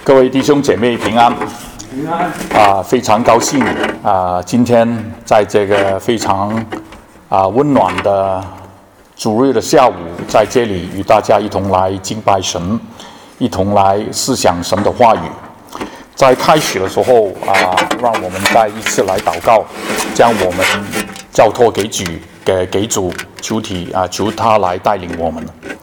各位弟兄姐妹平安， 平安非常高兴今天在这个非常温暖的主日的下午，在这里与大家一同来敬拜神，一同来思想神的话语。在开始的时候让我们再一次来祷告，将我们交托给主，求他来带领我们。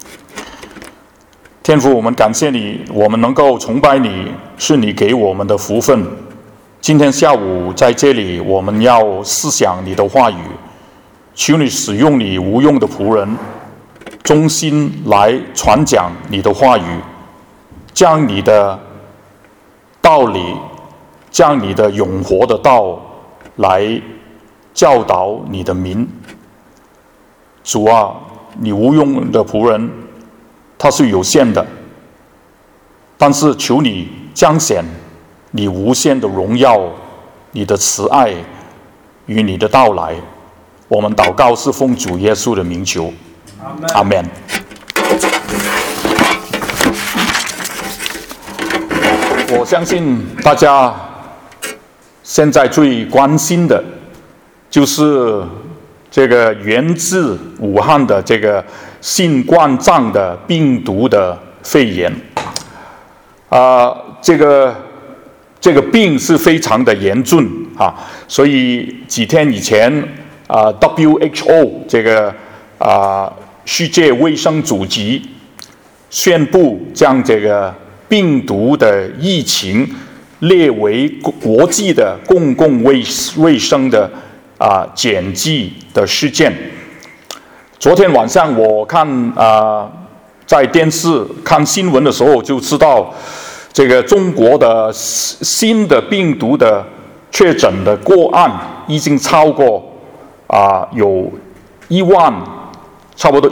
天父，我们感谢你，我们能够崇拜你，是你给我们的福分。今天下午在这里，我们要思想你的话语，求你使用你无用的仆人，忠心来传讲你的话语，将你的道理，将你的永活的道来教导你的民。主啊，你无用的仆人他是有限的，但是求你彰显你无限的荣耀，你的慈爱与你的到来。我们祷告是奉主耶稣的名求，阿们。我相信大家现在最关心的就是这个源自武汉的这个新冠状的病毒的肺炎。这个病是非常的严重所以几天以前WHO 这个世界卫生组织宣布将这个病毒的疫情列为国际的公共卫生的紧急的事件。昨天晚上我看在电视看新闻的时候，就知道这个中国的新的病毒的确诊的个案已经超过有差不多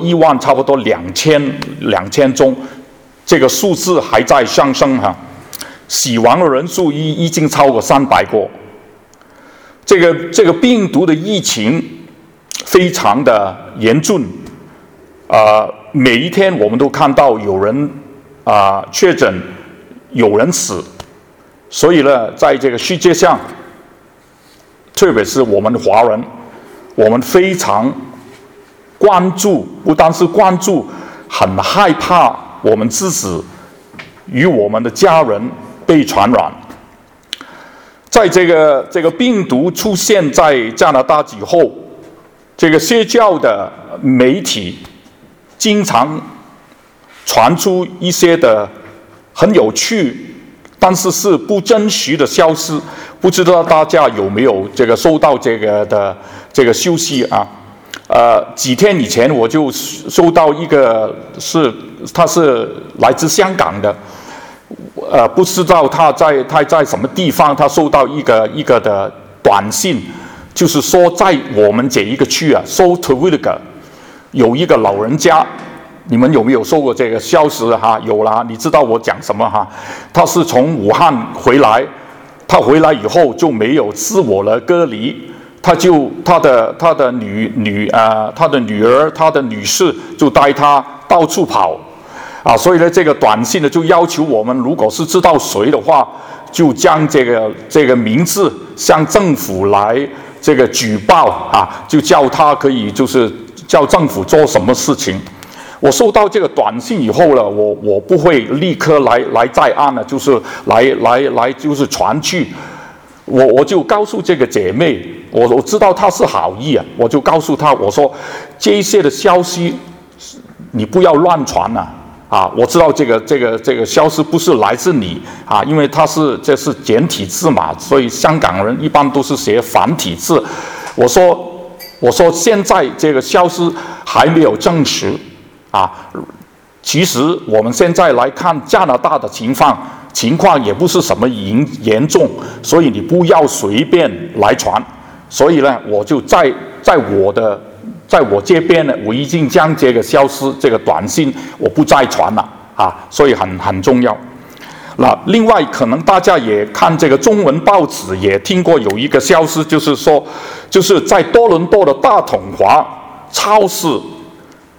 2000宗，这个数字还在上升死亡的人数已经超过300个。这个病毒的疫情非常的严重，每一天我们都看到有人确诊，有人死，所以呢，在这个世界上，特别是我们华人，我们非常关注，不单是关注，很害怕我们自己与我们的家人被传染。在这个病毒出现在加拿大以后，这个社交的媒体经常传出一些的很有趣，但是是不真实的消息。不知道大家有没有收到这个消息几天以前我就收到一个他是来自香港的。不知道他在什么地方，他收到一个的短信，就是说在我们这一个区Saltwater 有一个老人家，你们有没有收过这个消息有啦，你知道我讲什么他是从武汉回来，他回来以后就没有自我的隔离，他的女儿，他的女婿就带他到处跑。所以呢，这个短信呢就要求我们，如果是知道谁的话，就将这个名字向政府来举报就叫他可以就是叫政府做什么事情。我收到这个短信以后呢，我不会立刻来在案了，就是来就是传去。我就告诉这个姐妹，我知道她是好意我就告诉她，我说这些的消息你不要乱传我知道这个消息不是来自你因为这是简体字嘛，所以香港人一般都是写繁体字。我说现在这个消息还没有证实其实我们现在来看加拿大的情况也不是什么严重，所以你不要随便来传。所以呢，我就在我这边呢，我已经将这个消息这个短信我不再传了所以很重要。另外可能大家也看这个中文报纸也听过有一个消息，就是说就是在多伦多的大统华超市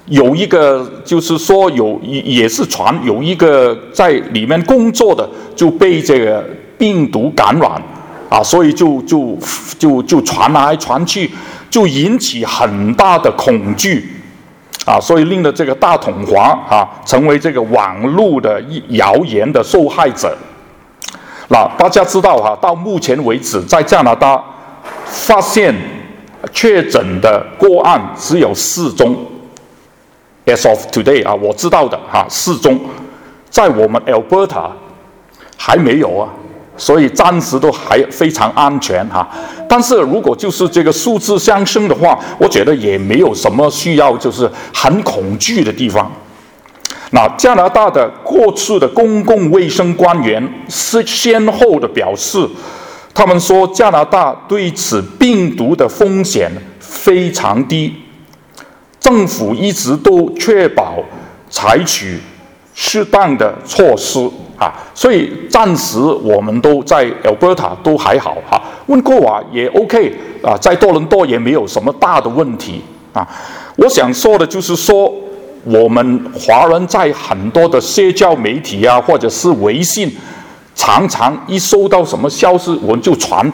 有一个就是说也是传有一个在里面工作的就被这个病毒感染啊，所以就传来传去，就引起很大的恐惧啊，所以令到这个大统华啊成为这个网络的谣言的受害者。那大家知道哈，到目前为止，在加拿大发现确诊的个案只有4宗。As of today 啊，我知道的哈，4宗，在我们 Alberta 还没有啊，所以暂时都还非常安全哈。但是如果就是这个数字上升的话，我觉得也没有什么需要就是很恐惧的地方。那加拿大的过去的公共卫生官员是先后的表示，他们说加拿大对此病毒的风险非常低。政府一直都确保采取适当的措施啊，所以暂时我们都在 Alberta 都还好哈，温哥华也 OK 啊，在多伦多也没有什么大的问题啊。我想说的就是说，我们华人在很多的社交媒体啊，或者是微信，常常一收到什么消息，我们就传。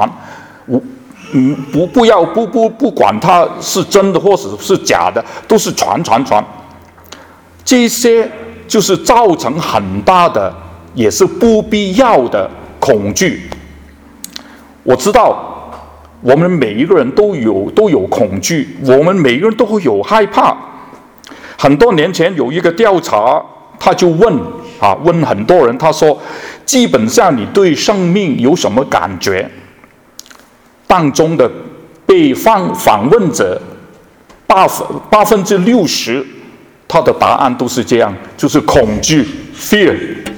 不管它是真的或者是假的，都是传。这些就是造成很大的，也是不必要的恐惧。我知道，我们每一个人都有恐惧，我们每个人都会有害怕。很多年前有一个调查，他就问很多人，他说，基本上你对生命有什么感觉？当中的被访问者60%，他的答案都是这样，就是恐惧 （fear）。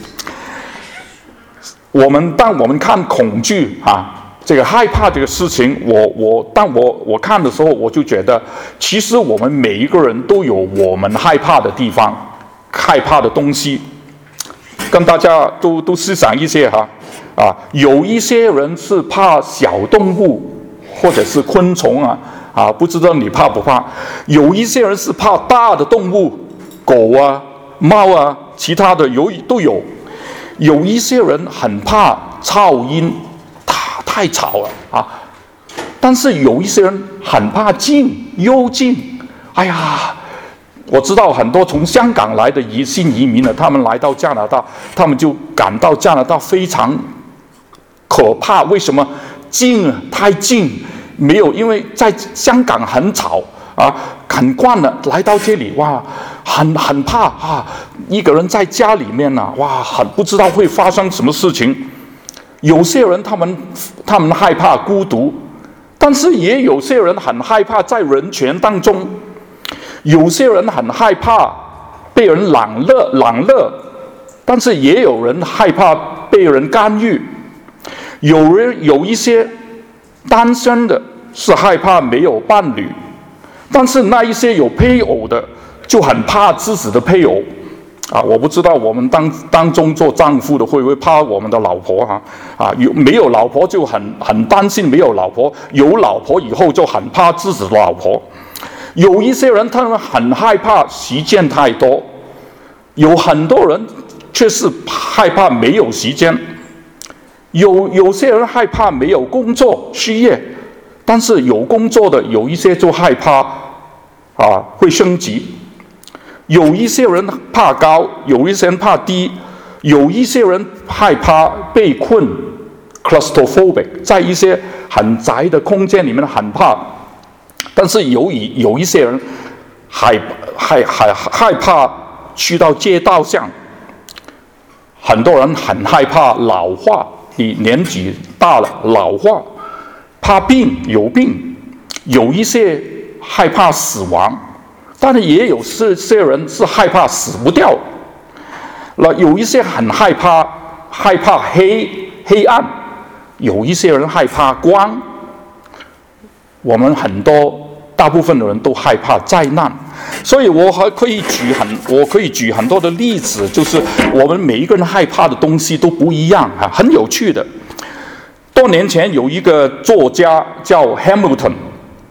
当我们看恐惧这个害怕这个事情，当我看的时候，我就觉得，其实我们每一个人都有我们害怕的地方，害怕的东西。跟大家都思想一些有一些人是怕小动物或者是昆虫不知道你怕不怕？有一些人是怕大的动物，狗啊、猫啊，其他的都有。有一些人很怕噪音，太吵了但是有一些人很怕幽静。哎呀，我知道很多从香港来的新移民他们来到加拿大，他们就感到加拿大非常可怕。为什么？太静，没有，因为在香港很吵很惯了，来到这里很怕一个人在家里面很不知道会发生什么事情。有些人他们害怕孤独，但是也有些人很害怕在人群当中。有些人很害怕被人冷落，但是也有人害怕被人干预。有一些单身的是害怕没有伴侣，但是那一些有配偶的就很怕自己的配偶我不知道我们当中做丈夫的会不会怕我们的老婆没有老婆就很担心没有老婆，有老婆以后就很怕自己的老婆。有一些人他们很害怕时间太多，有很多人却是害怕没有时间。有些人害怕没有工作失业，但是有工作的有一些就害怕会升级。有一些人怕高，有一些人怕低，有一些人害怕被困 claustrophobic， 在一些很窄的空间里面很怕。但是有一些人害怕去到街道上，很多人很害怕老化，你年纪大了老化，怕有病，有一些害怕死亡，但是也有些人是害怕死不掉。有一些很害怕黑暗，有一些人害怕光。我们大部分的人都害怕灾难，所以我可以举很多的例子，就是我们每一个人害怕的东西都不一样很有趣的。多年前有一个作家叫 Hamilton，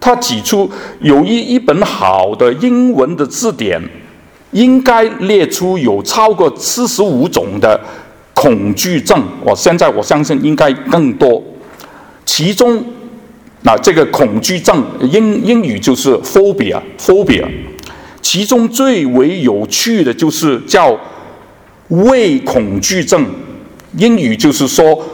他指出有一本好的英文的字典应该列出有超过45种的恐惧症，现在我相信应该更多。其中，这个恐惧症英语就是 phobia， 其中最为有趣的就是叫畏恐惧症，英语就是说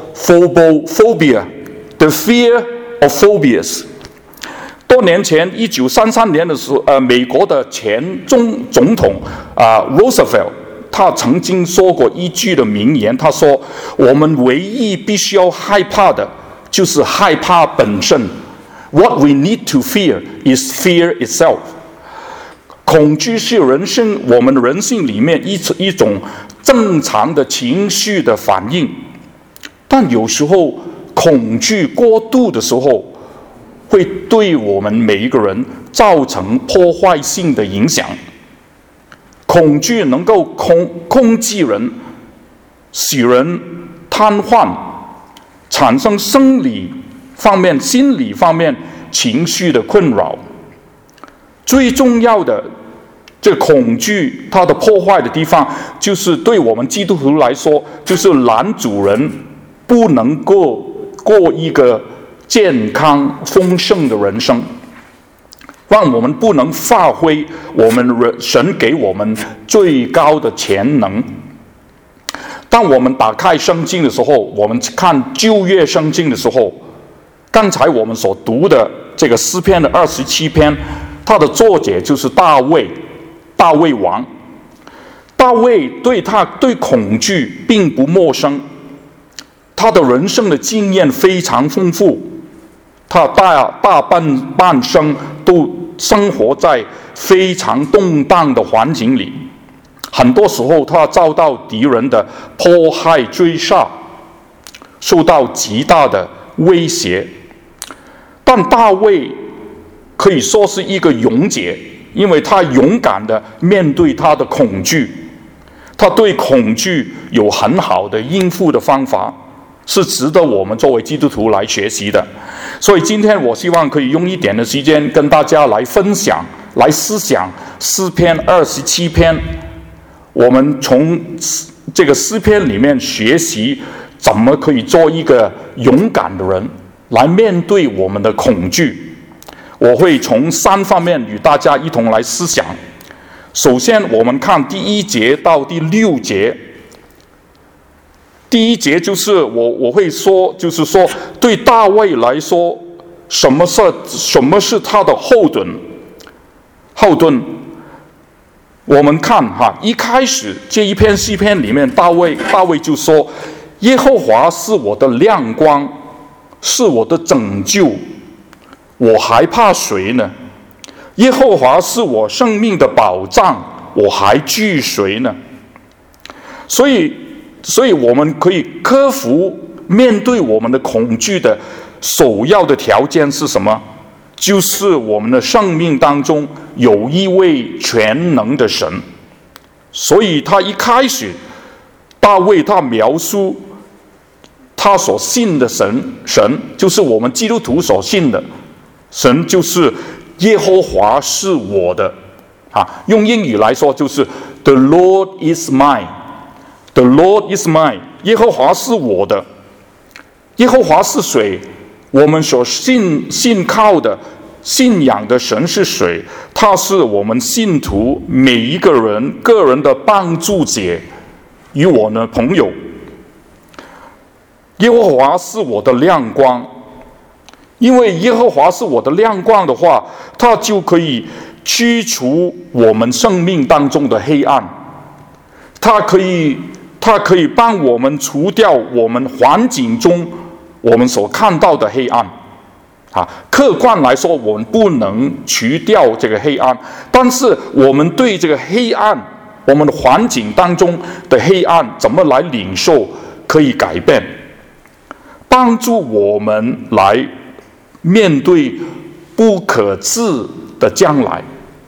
phobia，the fear of phobias。多年前，1933年的时候，美国的前总统Roosevelt， 他曾经说过一句的名言，他说：“我们唯一必须要害怕的，就是害怕本身。What we need to fear is fear itself。”恐惧是我们人性里面一种正常的情绪的反应，但有时候恐惧过度的时候，会对我们每一个人造成破坏性的影响。恐惧能够攻击人，使人瘫痪，产生生理方面、心理方面情绪的困扰。最重要的，这恐惧它的破坏的地方，就是对我们基督徒来说，就是拦阻人不能够过一个健康丰盛的人生，让我们不能发挥我们神给我们最高的潜能。当我们打开圣经的时候，我们看旧约圣经的时候，刚才我们所读的这个诗篇的27篇，它的作者就是大卫王。大卫对恐惧并不陌生，他的人生的经验非常丰富，他大半生都生活在非常动荡的环境里，很多时候他遭到敌人的迫害追杀，受到极大的威胁。但大卫可以说是一个勇者，因为他勇敢地面对他的恐惧，他对恐惧有很好的应付的方法，是值得我们作为基督徒来学习的。所以今天我希望可以用一点的时间跟大家来分享、来思想诗篇27篇，我们从这个诗篇里面学习怎么可以做一个勇敢的人，来面对我们的恐惧。我会从3方面与大家一同来思想。首先，我们看第1节到第6节。第1节就是我会说，就是说对大卫来说，什么是他的后盾？我们看一开始这一篇诗篇里面，大卫就说：“耶和华是我的亮光，是我的拯救，我还怕谁呢？耶和华是我生命的保障，我还惧谁呢？”所以我们可以克服面对我们的恐惧的首要的条件是什么？就是我们的生命当中有一位全能的神。所以他一开始，大卫他描述他所信的神就是我们基督徒所信的神，就是耶和华是我的用英语来说就是 The Lord is mine。The Lord is mine， 耶和华是我的。耶和华是谁？我们所信靠的、信仰的神是谁？他是我们信徒每一个人个人的帮助者与我的朋友。耶和华是我的亮光，因为耶和华是我的亮光的话，他就可以驱除我们生命当中的黑暗，他可以帮我们除掉我们环境中我们所看到的黑暗。客观来说，我们不能除掉这个黑暗，但是我们对这个黑暗，我们的环境当中的黑暗怎么来领受，可以改变，帮助我们来面对不可知的将来。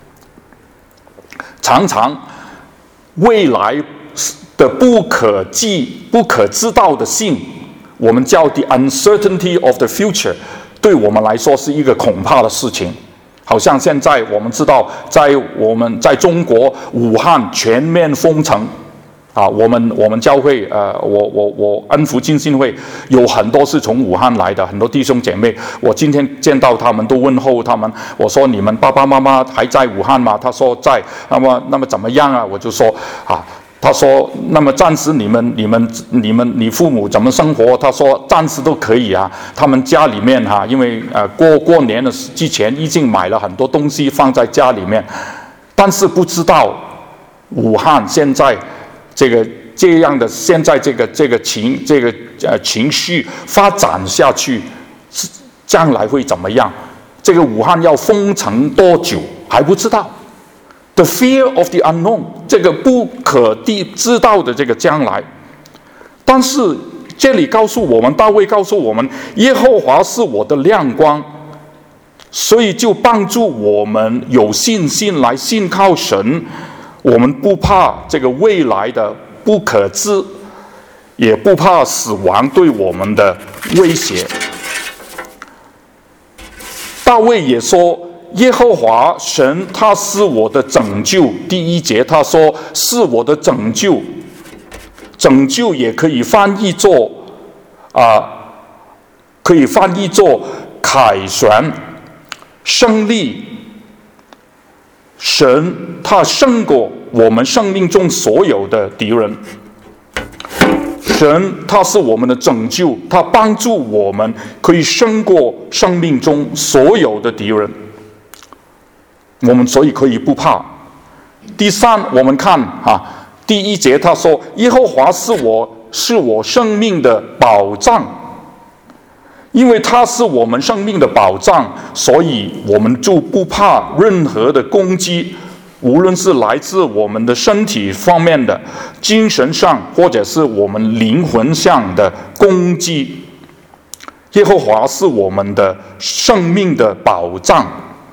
常常未来的不可知道的性，我们叫 the uncertainty of the future， 对我们来说是一个恐怕的事情。好像现在我们知道，在中国武汉全面封城啊，我们教会我恩福浸信会有很多是从武汉来的，很多弟兄姐妹，我今天见到他们都问候他们，我说你们爸爸妈妈还在武汉吗？他说在。那么怎么样啊？我就说啊。他说：“那么暂时你父母怎么生活？”他说：“暂时都可以啊。他们家里面因为过年的之前已经买了很多东西放在家里面，但是不知道武汉现在这样的现在这个情绪发展下去，将来会怎么样？这个武汉要封城多久还不知道。” The fear of the unknown， 这个不可知道的这个将来。但是这里告诉我们，大卫告诉我们，耶和华是我的亮光，所以就帮助我们有信心来信靠神。我们不怕这个未来的不可知，也不怕死亡对我们的威胁。大卫也说，耶和华神他是我的拯救。第一节他说是我的拯救，拯救也可以翻译作凯旋、胜利。神他胜过我们生命中所有的敌人，神他是我们的拯救，他帮助我们可以胜过生命中所有的敌人。我们所以可以不怕。第三，我们看第一节他说，耶和华是我生命的保障。因为他是我们生命的保障，所以我们就不怕任何的攻击，无论是来自我们的身体方面的、精神上，或者是我们灵魂上的攻击。耶和华是我们的生命的保障。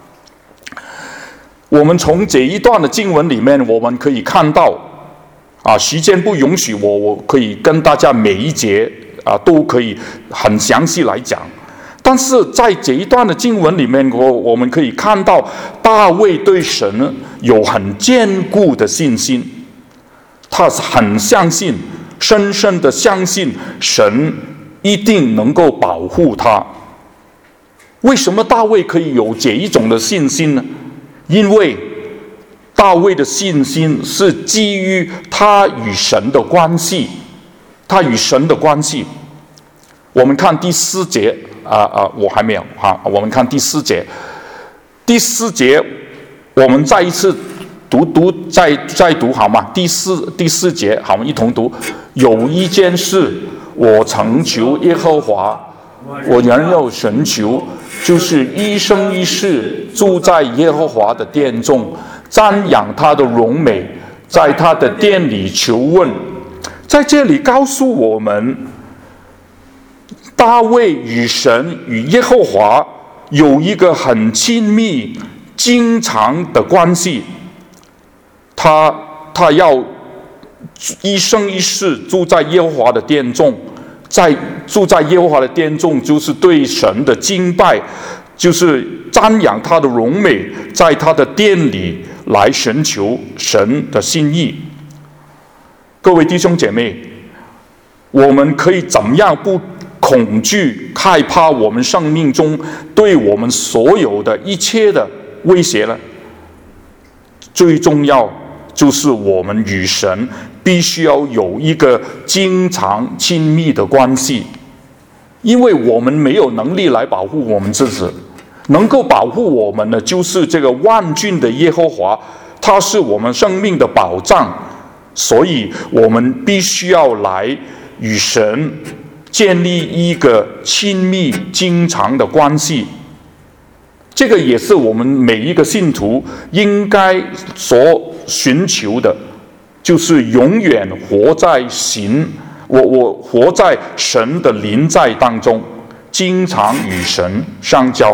我们从这一段的经文里面，我们可以看到，时间不允许我可以跟大家每一节都可以很详细来讲。但是在这一段的经文里面，我们可以看到大卫对神有很坚固的信心，他很相信，深深的相信神一定能够保护他。为什么大卫可以有这一种的信心呢？因为大卫的信心是基于他与神的关系，他与神的关系。我们看第4节我还没有我们看第4节。第4节我们再一次再读好吗？第四节好，我们一同读。有一件事，我曾求耶和华，我仍要寻求，就是一生一世住在耶和华的殿中，瞻仰他的荣美，在他的殿里求问。在这里告诉我们，大卫与神与耶和华有一个很亲密、经常的关系。他要一生一世住在耶和华的殿中，住在耶和华的殿中，就是对神的敬拜，就是瞻仰他的荣美，在他的殿里来寻求神的心意。各位弟兄姐妹，我们可以怎么样不恐惧、害怕我们生命中对我们所有的一切的威胁呢？最重要就是我们与神必须要有一个经常亲密的关系，因为我们没有能力来保护我们自己，能够保护我们的就是这个万军的耶和华，他是我们生命的保障。所以我们必须要来与神建立一个亲密经常的关系。这个也是我们每一个信徒应该所寻求的，就是永远活在我活在神的临在当中，经常与神相交。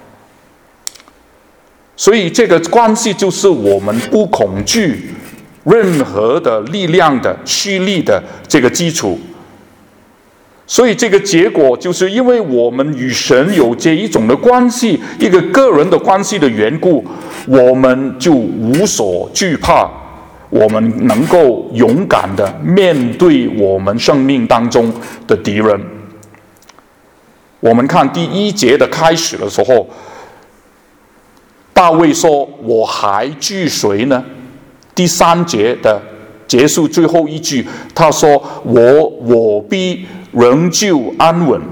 所以这个关系就是我们不恐惧任何的力量的蓄力的这个基础。 所以这个结果就是因为我们与神有这一种的关系，一个个人的关系的缘故，我们就无所惧怕，我们能够勇敢的面对我们生命当中的敌人。我们看第1节的开始的时候，大卫说：“我还惧谁呢？”第3节的结束最后一句，他说：“我必仍旧安稳。”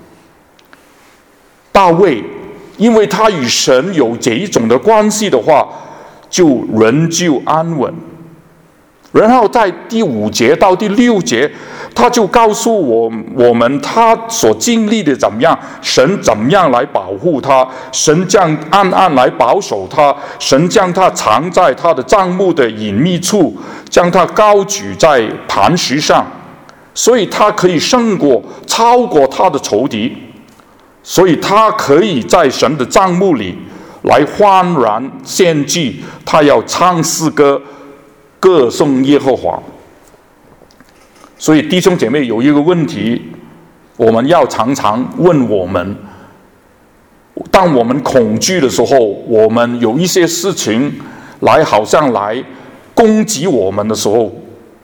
大卫因为他与神有这一种的关系的话，就仍旧安稳。然后在第5节到第6节，他就告诉我们他所经历的怎么样，神怎么样来保护他，神将暗暗来保守他，神将他藏在他的帐幕的隐秘处，将他高举在磐石上，所以他可以超过他的仇敌，所以他可以在神的帐幕里来欢然献祭，他要唱诗歌歌颂耶和华。所以弟兄姐妹，有一个问题我们要常常问我们，当我们恐惧的时候，我们有一些事情好像来攻击我们的时候，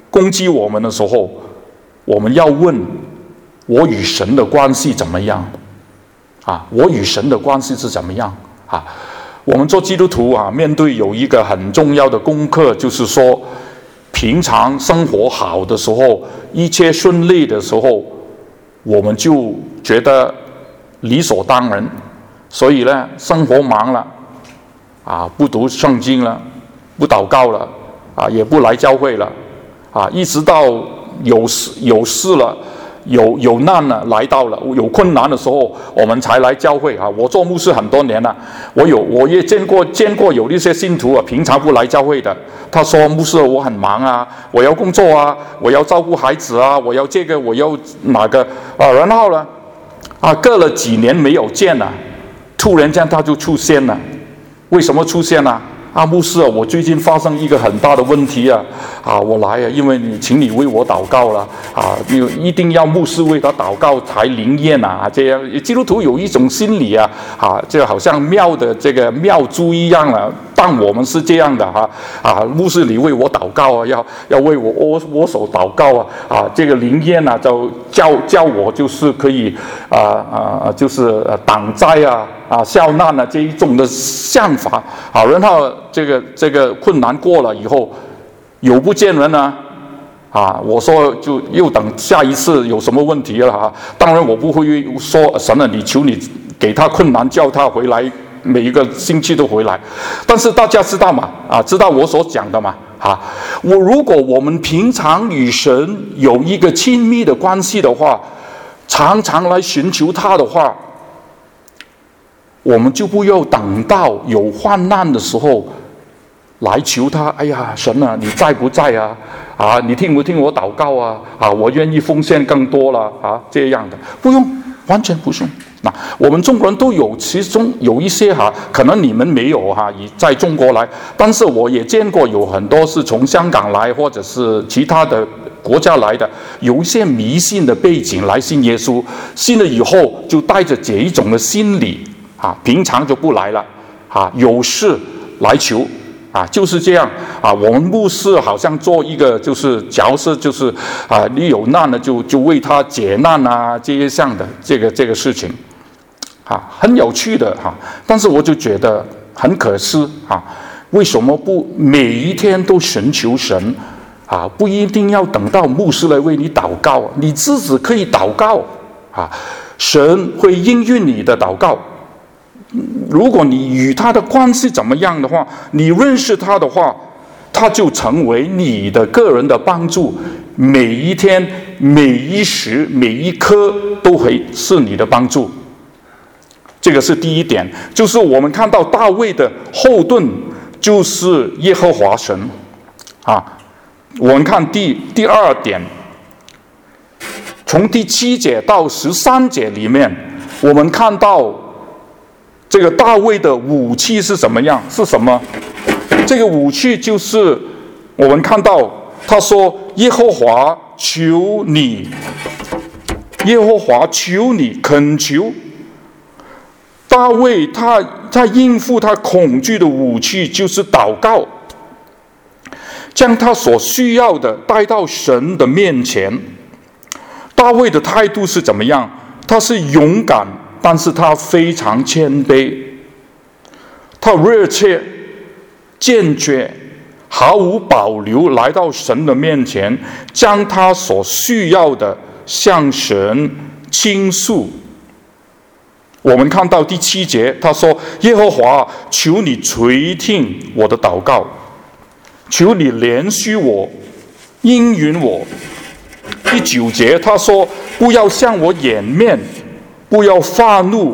我们要问，我与神的关系怎么样啊？我与神的关系是怎么样啊？我们做基督徒啊，面对有一个很重要的功课，就是说平常生活好的时候，一切顺利的时候，我们就觉得理所当然，所以呢，生活忙了啊，不读圣经了，不祷告了啊，也不来教会了啊，一直到有事了，有难了，来到了有困难的时候，我们才来教会啊。我做牧师很多年了，我也见过有一些信徒啊，平常不来教会的。他说：“牧师，我很忙啊，我要工作啊，我要照顾孩子啊，我要这个，我要哪个啊？”然后呢，隔了几年没有见了，突然间他就出现了。为什么出现呢？牧师，我最近发生一个很大的问题我来因为请你为我祷告了一定要牧师为他祷告才灵验这样基督徒有一种心理就好像庙的这个庙祝一样了，但我们是这样的牧师你为我祷告要为我握手祷告这个灵验就叫我就是可以就是挡灾孝难这一种的想法然后这个困难过了以后，有不见人我说就又等下一次有什么问题了当然我不会说神你求你给他困难，叫他回来，每一个星期都回来。但是大家知道嘛知道我所讲的嘛如果我们平常与神有一个亲密的关系的话，常常来寻求他的话，我们就不要等到有患难的时候来求他。哎呀，神你在不在你听不听我祷告我愿意奉献更多了这样的不用，完全不用。我们中国人都有，其中有一些可能你们没有在中国来，但是我也见过有很多是从香港来或者是其他的国家来的，有一些迷信的背景来信耶稣，信了以后就带着这一种的心理平常就不来了有事来求就是这样我们牧师好像做一个就是角色，就是你有难了就为他解难这一项的这个事情很有趣的但是我就觉得很可惜为什么不每一天都寻求神不一定要等到牧师来为你祷告，你自己可以祷告神会应允你的祷告。如果你与他的关系怎么样的话，你认识他的话，他就成为你的个人的帮助，每一天每一时每一刻都会是你的帮助。这个是第一点，就是我们看到大卫的后盾就是耶和华神我们看第二点，从第7节到13节里面，我们看到这个大卫的武器是什么样？是什么？这个武器就是我们看到他说：“耶和华，求你耶和华，求你，恳求。大卫他应付他恐惧的武器就是祷告，将他所需要的带到神的面前。大卫的态度是怎么样？他是勇敢，但是他非常谦卑，他热切、坚决、毫无保留来到神的面前，将他所需要的向神倾诉。我们看到第7节，他说：耶和华，求你垂听我的祷告，求你怜恤我，应允我。第9节他说：不要向我掩面，不要发怒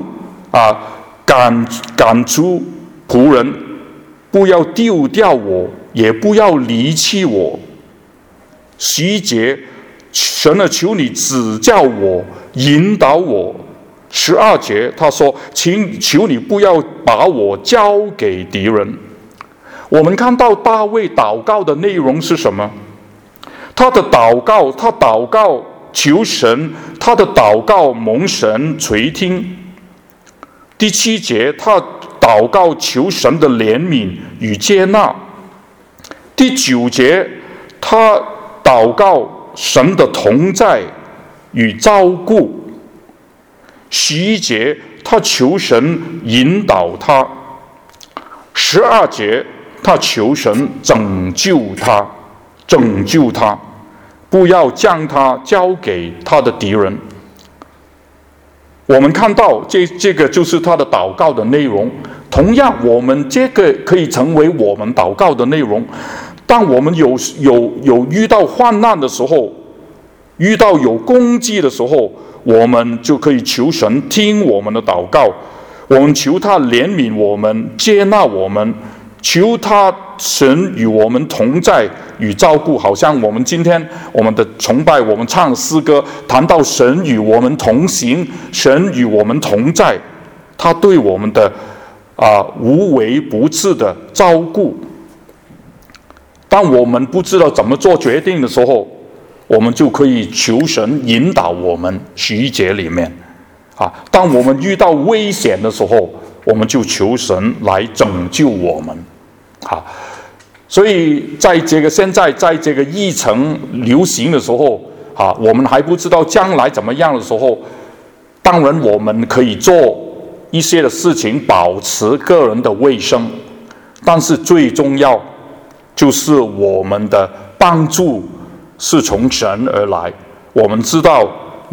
赶出仆人，不要丢掉我，也不要离弃我。11节，神啊，求你指教我，引导我。12节他说：求你不要把我交给敌人。我们看到大卫祷告的内容是什么？他祷告求神，他的祷告蒙神垂听。第7节他祷告求神的怜悯与接纳。第9节他祷告神的同在与照顾。11节他求神引导他。12节他求神拯救他，不要将他交给他的敌人。我们看到这个就是他的祷告的内容。同样，我们这个可以成为我们祷告的内容。当我们有遇到患难的时候，遇到有攻击的时候，我们就可以求神听我们的祷告，我们求他怜悯我们，接纳我们，求他神与我们同在与照顾。好像我们今天我们的崇拜，我们唱诗歌谈到神与我们同行，神与我们同在，他对我们的无微不至的照顾。当我们不知道怎么做决定的时候，我们就可以求神引导我们。11节里面当我们遇到危险的时候，我们就求神来拯救我们。所以现在在这个疫情流行的时候我们还不知道将来怎么样的时候，当然我们可以做一些的事情保持个人的卫生，但是最重要就是我们的帮助是从神而来。我们知道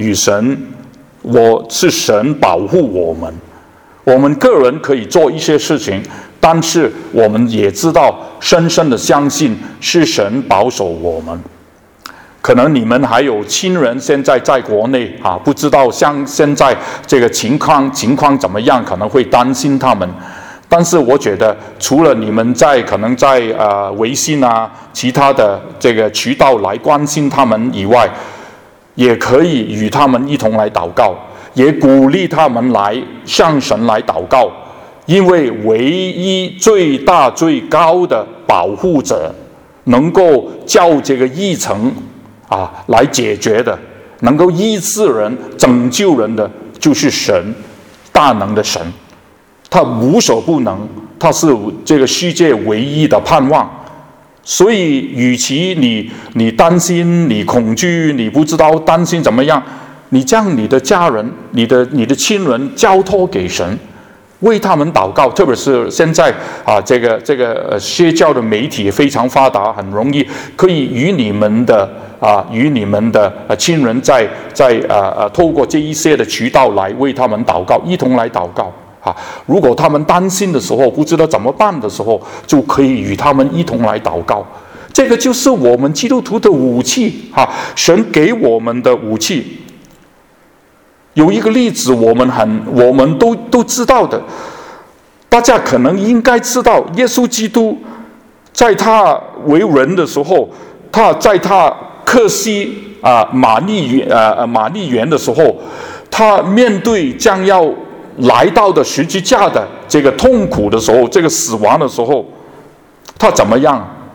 是神保护我们，我们个人可以做一些事情，但是我们也知道深深的相信是神保守我们。可能你们还有亲人现在在国内不知道像现在这个情况怎么样，可能会担心他们。但是我觉得除了你们可能在微信其他的这个渠道来关心他们以外，也可以与他们一同来祷告，也鼓励他们来向神来祷告。因为唯一最大最高的保护者，能够叫这个疫情来解决的，能够医治人拯救人的，就是神，大能的神。他无所不能，他是这个世界唯一的盼望。所以与其你担心，你恐惧，你不知道担心怎么样，你将你的家人你的亲人交托给神，为他们祷告。特别是现在这个社交的媒体非常发达，很容易可以与你们的亲人在透过这一些的渠道来为他们祷告，一同来祷告。如果他们担心的时候，不知道怎么办的时候，就可以与他们一同来祷告。这个就是我们基督徒的武器神给我们的武器。有一个例子我们都知道的，大家可能应该知道，耶稣基督在他为人的时候，在他客西马利园的时候，他面对将要来到的十字架的这个痛苦的时候，这个死亡的时候，他怎么样？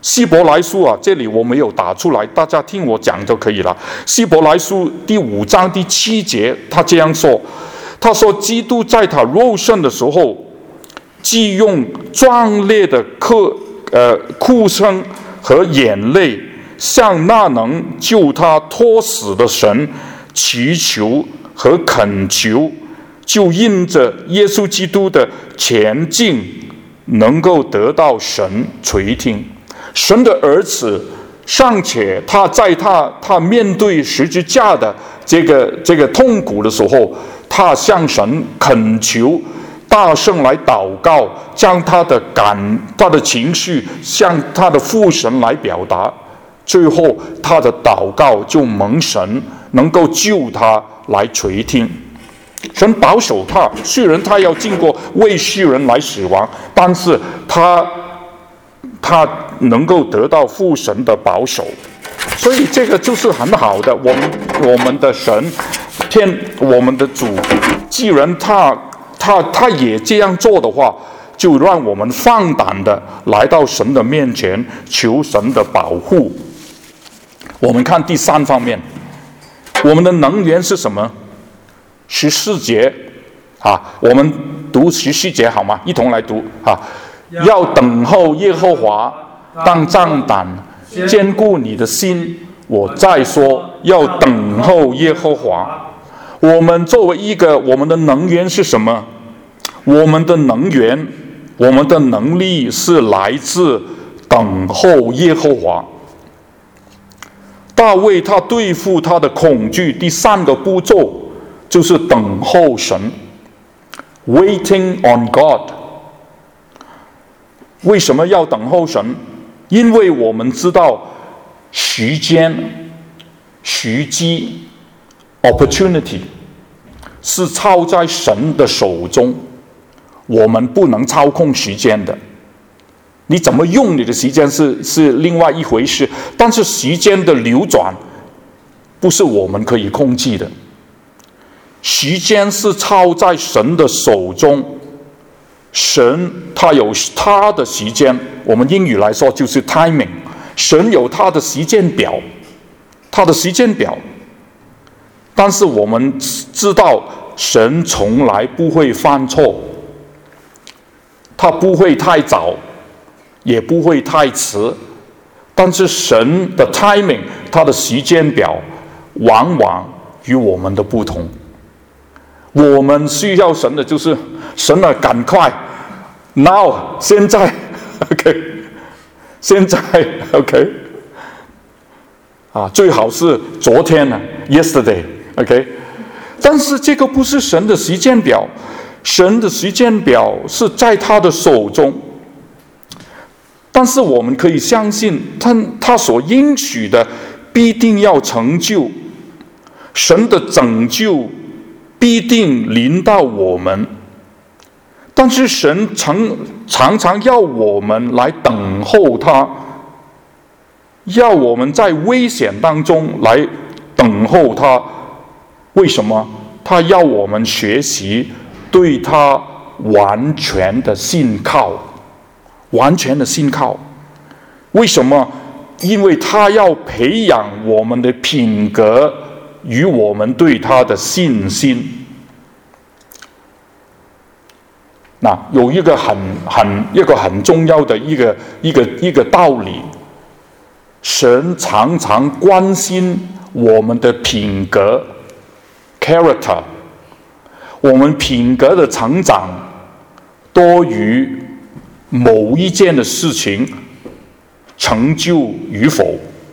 希伯来书啊，这里我没有打出来，大家听我讲就可以了。希伯来书第5章第7节，他这样说：他说，基督在他肉身的时候，既用壮烈的哭声和眼泪，向那能救他脱死的神祈求和恳求，就因着耶稣基督的前进，能够得到神垂听。神的儿子尚且他在他面对十字架的这个痛苦的时候，他向神恳求，大声来祷告，将他的情绪向他的父神来表达，最后他的祷告就蒙神能够救他来垂听。神保守他，虽然他要经过为世人来死亡，但是他能够得到父神的保守，所以这个就是很好的。我们的神，我们的主，既然他也这样做的话，就让我们放胆的来到神的面前，求神的保护。我们看第3方面，我们的能源是什么？14节啊，我们读14节好吗？一同来读啊！要等候耶和华，当壮胆，坚固你的心。我再说，要等候耶和华。我们作为我们的能源是什么？我们的能源，我们的能力是来自等候耶和华。大卫他对付他的恐惧，第3个步骤就是等候神 ，waiting on God。为什么要等候神？因为我们知道时间、时机 （opportunity） 是操在神的手中，我们不能操控时间的。你怎么用你的时间是另外一回事，但是时间的流转不是我们可以控制的。时间是操在神的手中。神他有他的时间，我们英语来说就是 timing。神有他的时间表，但是我们知道神从来不会犯错，他不会太早，也不会太迟。但是神的 timing， 他的时间表往往与我们的不同。我们需要神的就是神啊，赶快 ，now 现在 ，OK， 现在 OK， 啊，最好是昨天呢 ，yesterday OK， 但是这个不是神的时间表，神的时间表是在他的手中。但是我们可以相信他所应许的必定要成就，神的拯救必定临到我们，但是神常常要我们来等候他，要我们在危险当中来等候他。为什么？他要我们学习对他完全的信靠，完全的信靠。为什么？因为他要培养我们的品格与我们对他的信心。那有一个很重要的一个道理，神常常关心我们的品格 character， 我们品格的成长多于某一件的事情成就与否。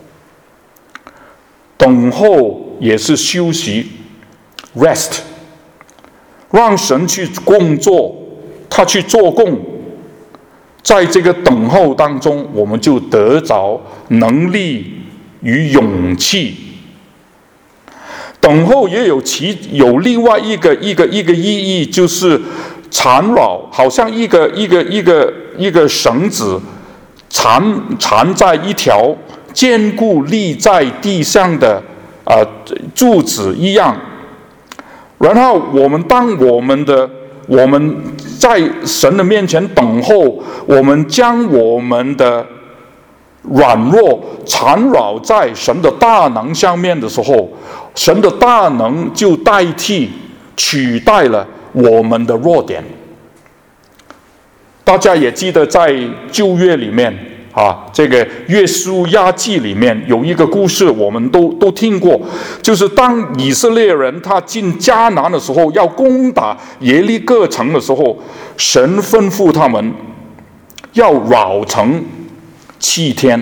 等候也是休息 rest， 让神去工作，他去做工，在这个等候当中，我们就得着能力与勇气。等候也有另外一个意义，就是缠绕，好像一个绳子缠在一条坚固立在地上的柱子一样。然后当我们在神的面前等候，我们将我们的软弱缠绕在神的大能上面的时候，神的大能就取代了我们的弱点。大家也记得在旧约里面这个约书亚记里面有一个故事，我们都听过，就是当以色列人他进迦南的时候，要攻打耶利哥城的时候，神吩咐他们要绕城7天，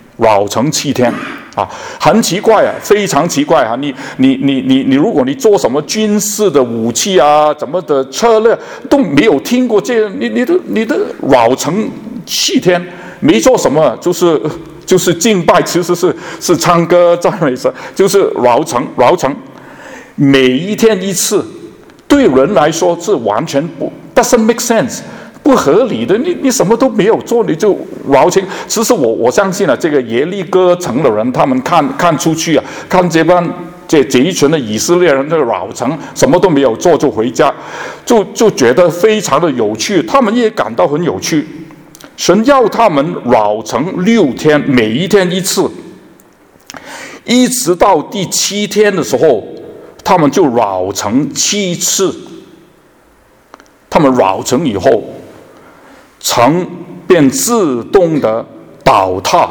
很奇怪非常奇怪你如果你做什么军事的武器怎么的策略都没有听过这你的绕城7天没做什么，就是敬拜，其实是唱歌赞美神，就是绕城，每一天一次，对人来说是完全doesn't make sense。不合理的，你什么都没有做，你就绕城。其实我相信这个耶利哥城的人，他们看出去看这一群的以色列人这个绕城，什么都没有做就回家，就觉得非常的有趣，他们也感到很有趣。神要他们绕城6天，每一天一次，一直到第7天的时候，他们就绕城7次。他们绕城以后，城便自动的倒塌，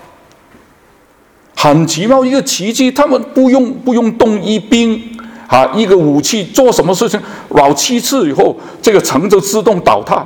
很奇妙一个奇迹。他们不用动一兵一个武器做什么事情，绕7次以后，这个城就自动倒塌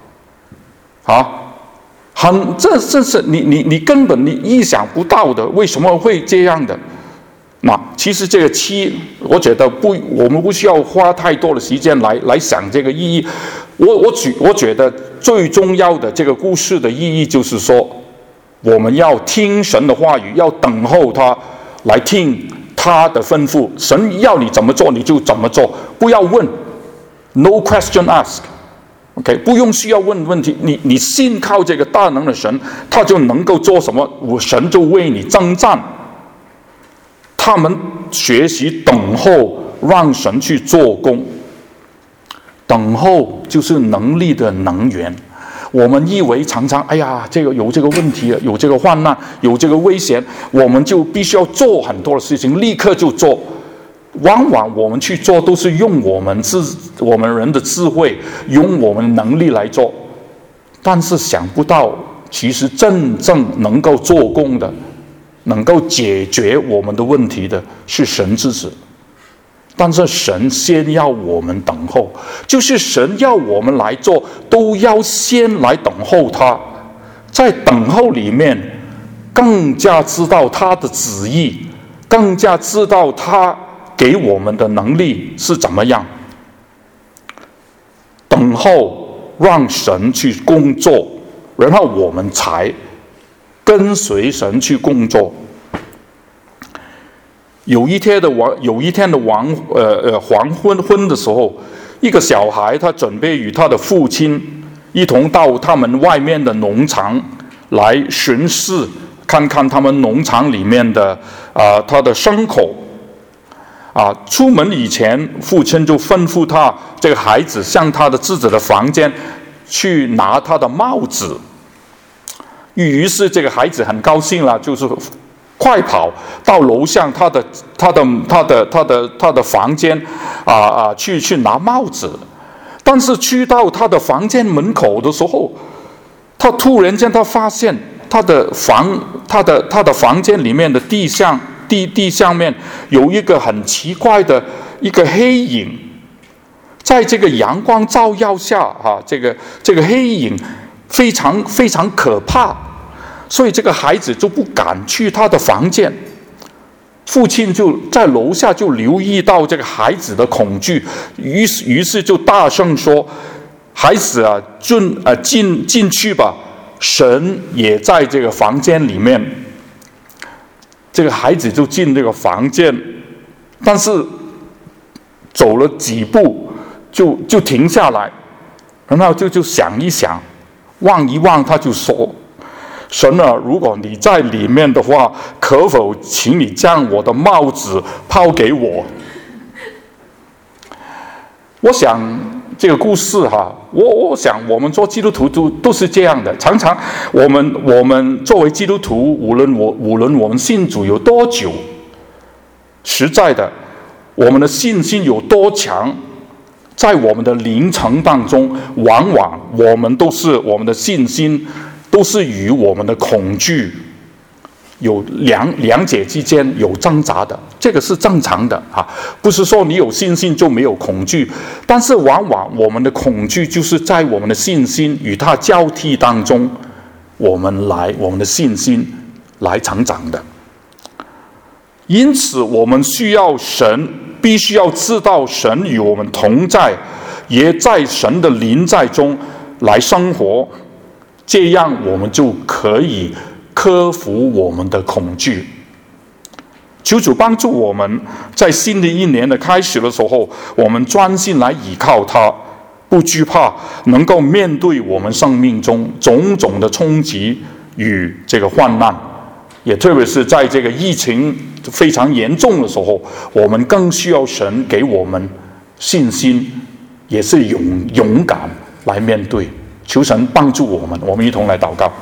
这是你根本你意想不到的，为什么会这样的？那其实这个我觉得我们不需要花太多的时间来想这个意义。我觉得最重要的这个故事的意义就是说，我们要听神的话语，要等候他，来听他的吩咐。神要你怎么做你就怎么做，不要问 ，no question ask。OK， 不用需要问问题，你信靠这个大能的神，他就能够做什么，神就为你征战。他们学习等候，让神去做工。等候就是能力的能源。我们以为常常有这个问题，有这个患难，有这个危险，我们就必须要做很多的事情，立刻就做。往往我们去做都是用我们人的智慧，用我们的能力来做，但是想不到其实真正能够做工的，能够解决我们的问题的是神自己。但是神先要我们等候，就是神要我们来做，都要先来等候他。在等候里面更加知道他的旨意，更加知道他给我们的能力是怎么样。等候让神去工作，然后我们才跟随神去工作。有一天的黄昏的时候，一个小孩他准备与他的父亲一同到他们外面的农场来巡视，看看他们农场里面的他的牲口。出门以前，父亲就吩咐他这个孩子向他的自己的房间去拿他的帽子。于是这个孩子很高兴了，就是快跑到楼上他的房间去拿帽子。但是去到他的房间门口的时候，他突然间他发现他的房间里面的地上面有一个很奇怪的一个黑影，在这个阳光照耀下这个黑影非常非常可怕，所以这个孩子就不敢去他的房间。父亲就在楼下就留意到这个孩子的恐惧，于是就大声说：“孩子进去吧，神也在这个房间里面。”这个孩子就进这个房间，但是走了几步就停下来，然后就想一想，望一望，他就说：“神啊，如果你在里面的话，可否请你将我的帽子抛给我？”我想这个故事哈，我想我们做基督徒都是这样的。常常我们作为基督徒，无论我们信主有多久，实在的，我们的信心有多强，在我们的灵程当中，往往我们的信心都是与我们的恐惧有两者之间有挣扎的，这个是正常的啊，不是说你有信心就没有恐惧，但是往往我们的恐惧就是在我们的信心与它交替当中，我们的信心来成长的。因此，我们必须要知道神与我们同在，也在神的临在中来生活，这样我们就可以克服我们的恐惧。求主帮助我们，在新的一年的开始的时候，我们专心来倚靠他，不惧怕，能够面对我们生命中种种的冲击与这个患难，也特别是在这个疫情非常严重的时候，我们更需要神给我们信心，也是勇敢来面对。求神帮助我们，我们一同来祷告。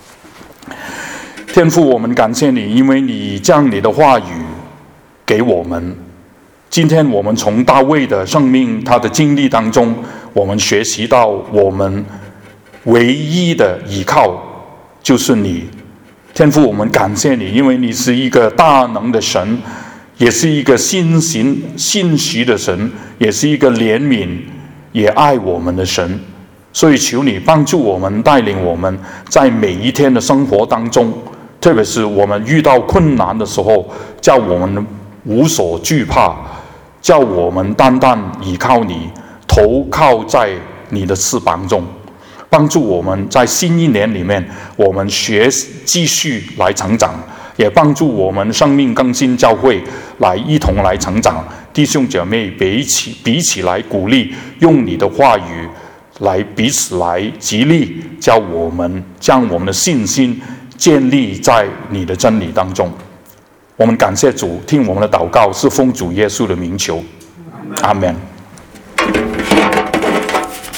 天父，我们感谢你，因为你将你的话语给我们。今天我们从大卫的生命，他的经历当中，我们学习到我们唯一的依靠就是你。天父，我们感谢你，因为你是一个大能的神，也是一个信实的神，也是一个怜悯也爱我们的神。所以求你帮助我们，带领我们在每一天的生活当中，特别是我们遇到困难的时候，叫我们无所惧怕，叫我们单单依靠你，投靠在你的翅膀中。帮助我们在新一年里面，我们继续来成长，也帮助我们生命更新教会来一同来成长。弟兄姐妹彼此来鼓励，用你的话语来彼此来激励，将我们的信心建立在你的真理当中。我们感谢主，听我们的祷告，是奉主耶稣的名求，阿们。